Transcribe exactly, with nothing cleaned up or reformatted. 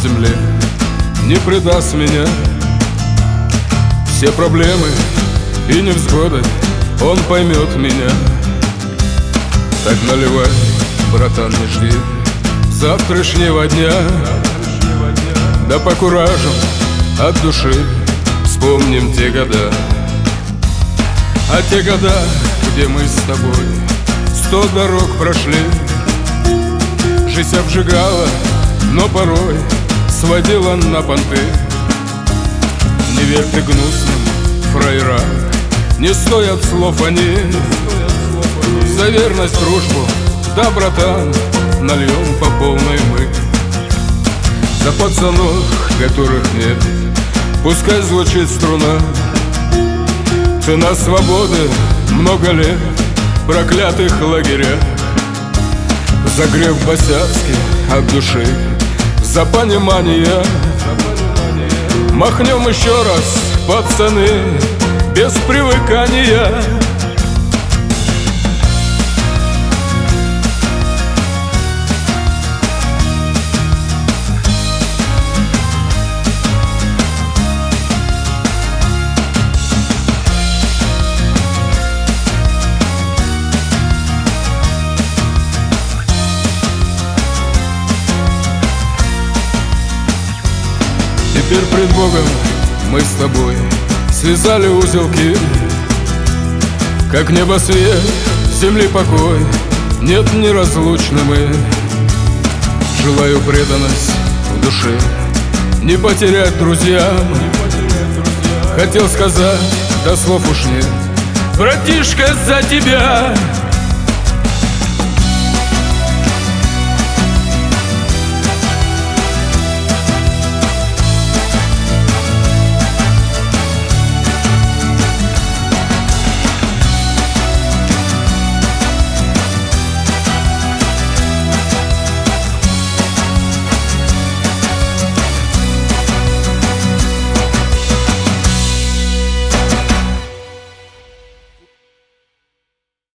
земле не предаст меня. Все проблемы и невзгоды он поймет меня. Так наливай, братан, не жди завтрашнего дня, да покуражим от души вспомним те года. А те года, где мы с тобой сто дорог прошли, жизнь обжигала, но порой сводила на понты. Не верь ты гнусным фраерам, не стоят слов они. За верность, дружбу, да, братан, нальем по полной мы. За пацанов, которых нет, пускай звучит струна. Цена свободы много лет в проклятых лагерях. За грех босяцкий от души, за понимание махнем еще раз, пацаны, без привыкания. Теперь пред Богом мы с тобой связали узелки. Как небо свет, земли покой, нет неразлучны мы. Желаю преданность в душе, не потерять друзьям. Хотел сказать, да слов уж нет, братишка, за тебя.